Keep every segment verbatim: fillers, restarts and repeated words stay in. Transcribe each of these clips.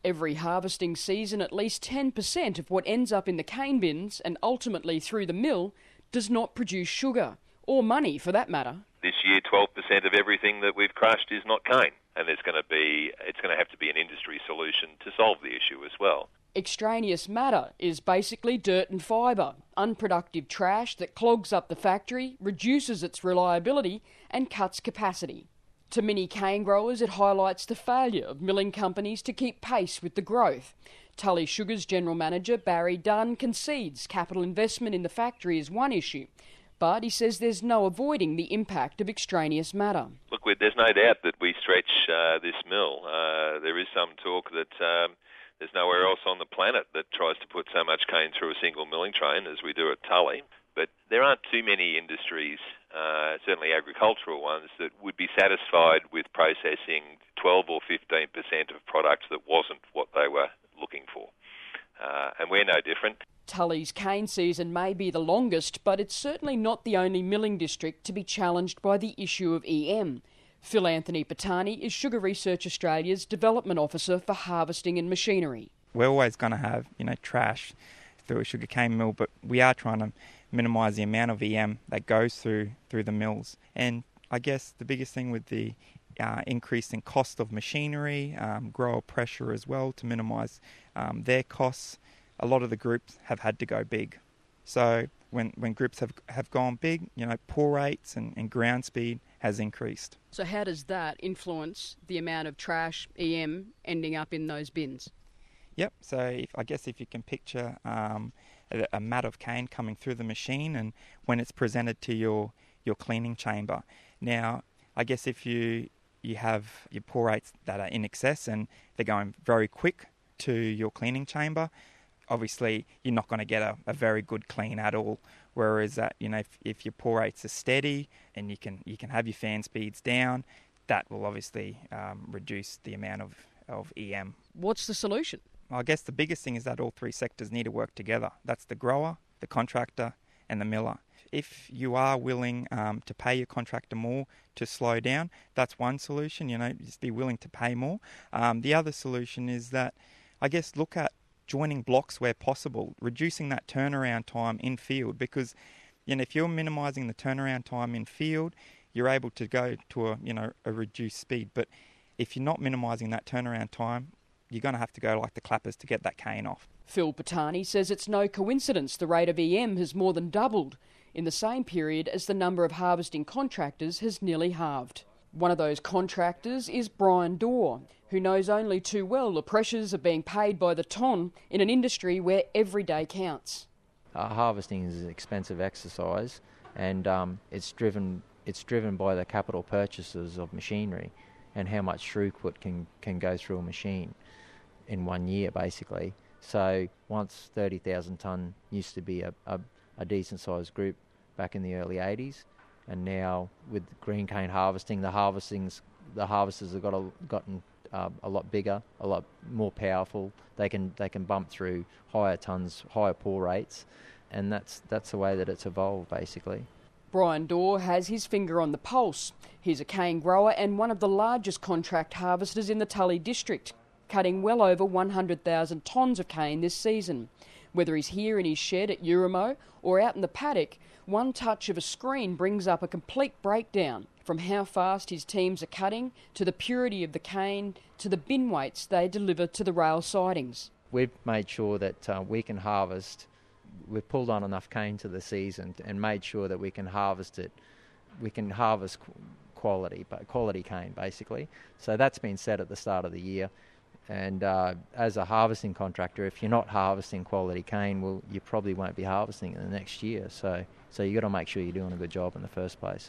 Every harvesting season, at least ten percent of what ends up in the cane bins and ultimately through the mill does not produce sugar, or money for that matter. This year, twelve percent of everything that we've crushed is not cane, and there's going to be, it's going to have to be an industry solution to solve the issue as well. Extraneous matter is basically dirt and fibre, unproductive trash that clogs up the factory, reduces its reliability and cuts capacity. To many cane growers, it highlights the failure of milling companies to keep pace with the growth. Tully Sugar's General Manager Barry Dunn concedes capital investment in the factory is one issue, but he says there's no avoiding the impact of extraneous matter. Look, there's no doubt that we stretch uh, this mill. Uh, there is some talk that um, there's nowhere else on the planet that tries to put so much cane through a single milling train as we do at Tully. But there aren't too many industries, uh, certainly agricultural ones, that would be satisfied with processing twelve or fifteen percent of products that wasn't what they were looking for. Uh, and we're no different. Tully's cane season may be the longest, but it's certainly not the only milling district to be challenged by the issue of E M. Phil Anthony Patani is Sugar Research Australia's Development Officer for Harvesting and Machinery. We're always going to have, you know, trash through a sugarcane mill, but we are trying to minimise the amount of E M that goes through through the mills. And I guess the biggest thing with the uh, increase in cost of machinery, um, grower pressure as well to minimise um, their costs, a lot of the groups have had to go big. So when when groups have have gone big, you know, pour rates and, and ground speed has increased. So how does that influence the amount of trash, E M, ending up in those bins? Yep, so if, I guess if you can picture um, a, a mat of cane coming through the machine and when it's presented to your, your cleaning chamber. Now, I guess if you you have your pour rates that are in excess and they're going very quick to your cleaning chamber, obviously you're not going to get a, a very good clean at all. Whereas that, you know, if, if your pour rates are steady and you can you can have your fan speeds down, that will obviously um, reduce the amount of, of E M. What's the solution? I guess the biggest thing is that all three sectors need to work together. That's the grower, the contractor and the miller. If you are willing um, to pay your contractor more to slow down, that's one solution, you know, just be willing to pay more. Um, the other solution is that, I guess, look at joining blocks where possible, reducing that turnaround time in field, because, you know, if you're minimising the turnaround time in field, you're able to go to a, you know, a reduced speed. But if you're not minimising that turnaround time, you're going to have to go like the clappers to get that cane off. Phil Patani says it's no coincidence the rate of E M has more than doubled in the same period as the number of harvesting contractors has nearly halved. One of those contractors is Brian Dorr, who knows only too well the pressures of being paid by the tonne in an industry where every day counts. Uh, harvesting is an expensive exercise, and um, it's driven it's driven by the capital purchases of machinery and how much throughput can, can go through a machine in one year, basically. So once thirty thousand tonne used to be a, a, a decent-sized group back in the early eighties, and now with green cane harvesting, the harvestings, the harvesters have got a, gotten uh, a lot bigger, a lot more powerful. They can they can bump through higher tonnes, higher pour rates, and that's that's the way that it's evolved, basically. Brian Dorr has his finger on the pulse. He's a cane grower and one of the largest contract harvesters in the Tully district, cutting well over one hundred thousand tonnes of cane this season. Whether he's here in his shed at Euramo or out in the paddock, one touch of a screen brings up a complete breakdown, from how fast his teams are cutting, to the purity of the cane, to the bin weights they deliver to the rail sidings. We've made sure that uh, we can harvest, we've pulled on enough cane to the season and made sure that we can harvest it, we can harvest quality, but quality cane basically. So that's been set at the start of the year. And uh, as a harvesting contractor, if you're not harvesting quality cane, well, you probably won't be harvesting in the next year. So, so you've got to make sure you're doing a good job in the first place.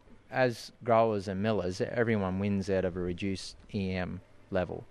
As growers and millers, everyone wins out of a reduced E M level.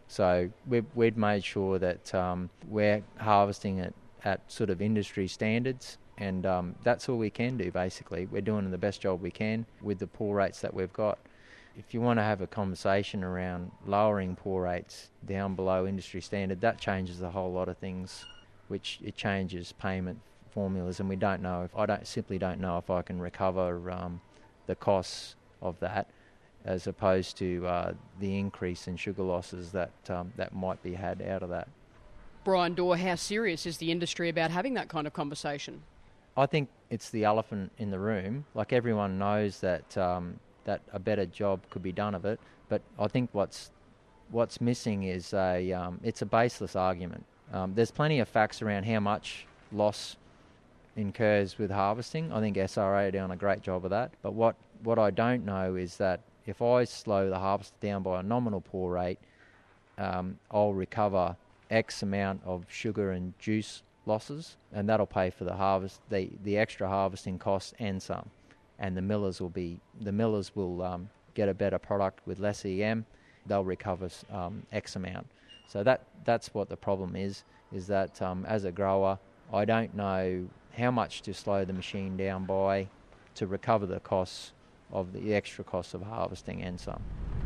So we've, we've made sure that um, we're harvesting it at sort of industry standards, and um, that's all we can do, basically. We're doing the best job we can with the pour rates that we've got. If you want to have a conversation around lowering pour rates down below industry standard, that changes a whole lot of things, which it changes payment formulas, and we don't know if I don't simply don't know if I can recover um, the costs of that as opposed to uh, the increase in sugar losses that um, that might be had out of that. Brian Dorr, how serious is the industry about having that kind of conversation? I think it's the elephant in the room. Like, everyone knows that um, that a better job could be done of it, but I think what's what's missing is a um, it's a baseless argument. Um, there's plenty of facts around how much loss incurs with harvesting. I think S R A are doing a great job of that. But what, what I don't know is that if I slow the harvest down by a nominal pour rate, um, I'll recover X amount of sugar and juice losses, and that'll pay for the harvest, the, the extra harvesting costs and some. And the millers will be the millers will um, get a better product with less E M. They'll recover um, X amount. So that that's what the problem is. Is that um, as a grower, I don't know how much to slow the machine down by to recover the costs of the extra costs of harvesting and some.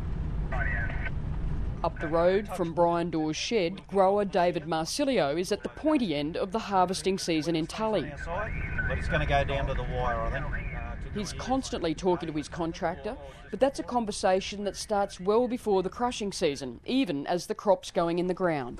Up the road from Brian Dorr's shed, grower David Marsilio is at the pointy end of the harvesting season in Tully. But it's going to go down to the wire, I think. He's constantly talking to his contractor, but that's a conversation that starts well before the crushing season, even as the crop's going in the ground.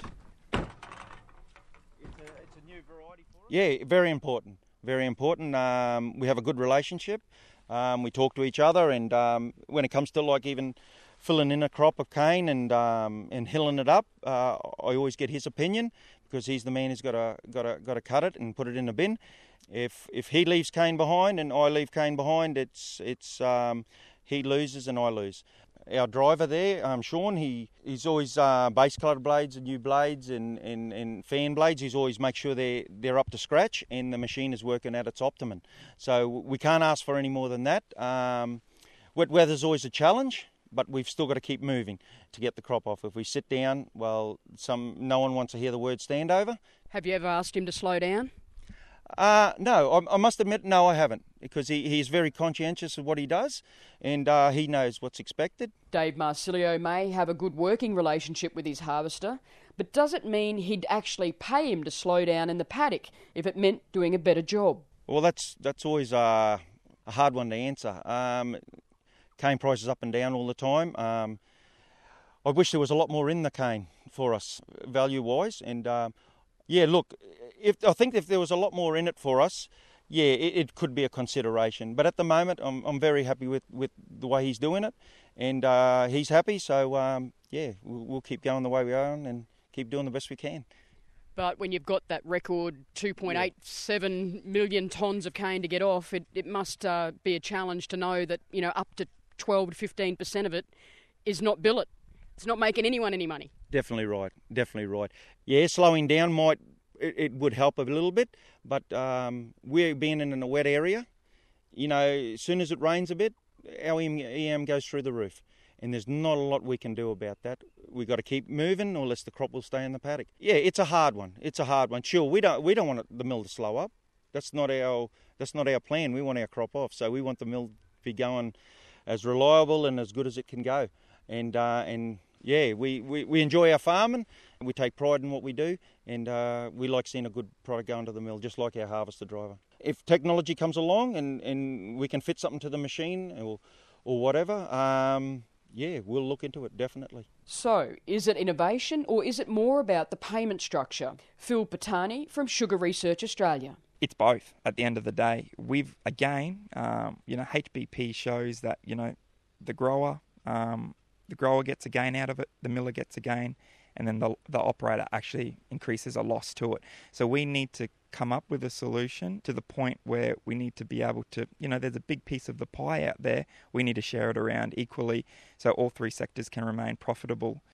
Yeah, very important, very important. Um, we have a good relationship. Um, we talk to each other, and um, when it comes to like even filling in a crop of cane and um, and hilling it up, uh, I always get his opinion because he's the man who's got to got to got to cut it and put it in the bin. If if he leaves cane behind and I leave cane behind, it's it's um, he loses and I lose. Our driver there, um, Sean, he he's always uh, base coloured blades and new blades and, and, and fan blades. He's always make sure they're they're up to scratch and the machine is working at its optimum. So we can't ask for any more than that. Um, wet weather's always a challenge, but we've still got to keep moving to get the crop off. If we sit down, well, some no one wants to hear the word standover. Have you ever asked him to slow down? Uh, no, I, I must admit, no, I haven't, because he, he's very conscientious of what he does, and uh, he knows what's expected. Dave Marsilio may have a good working relationship with his harvester, but does it mean he'd actually pay him to slow down in the paddock if it meant doing a better job? Well, that's that's always uh, a hard one to answer. Um, cane prices up and down all the time. Um, I wish there was a lot more in the cane for us, value-wise, and uh, yeah, look, if I think if there was a lot more in it for us, yeah, it, it could be a consideration. But at the moment, I'm I'm very happy with, with the way he's doing it, and uh, he's happy. So um, yeah, we'll, we'll keep going the way we are and keep doing the best we can. But when you've got that record two point eight seven million tonnes of cane to get off, it it must uh, be a challenge to know that, you know, up to twelve to fifteen percent of it is not billet. It's not making anyone any money. Definitely right. Definitely right. Yeah, slowing down might it, it would help a little bit, but um, we're being in a wet area. You know, as soon as it rains a bit, our E M goes through the roof, and there's not a lot we can do about that. We've got to keep moving, or else the crop will stay in the paddock. Yeah, it's a hard one. It's a hard one. Sure, we don't we don't want the mill to slow up. That's not our that's not our plan. We want our crop off, so we want the mill to be going as reliable and as good as it can go. And uh, and yeah, we, we, we enjoy our farming, and we take pride in what we do, and uh, we like seeing a good product going to the mill, just like our harvester driver. If technology comes along and, and we can fit something to the machine or or whatever, um, yeah, we'll look into it, definitely. So, is it innovation or is it more about the payment structure? Phil Patani from Sugar Research Australia. It's both at the end of the day. We've, again, um, you know, H B P shows that, you know, the grower... Um, The grower gets a gain out of it, the miller gets a gain, and then the the operator actually increases a loss to it. So we need to come up with a solution to the point where we need to be able to, you know, there's a big piece of the pie out there. We need to share it around equally so all three sectors can remain profitable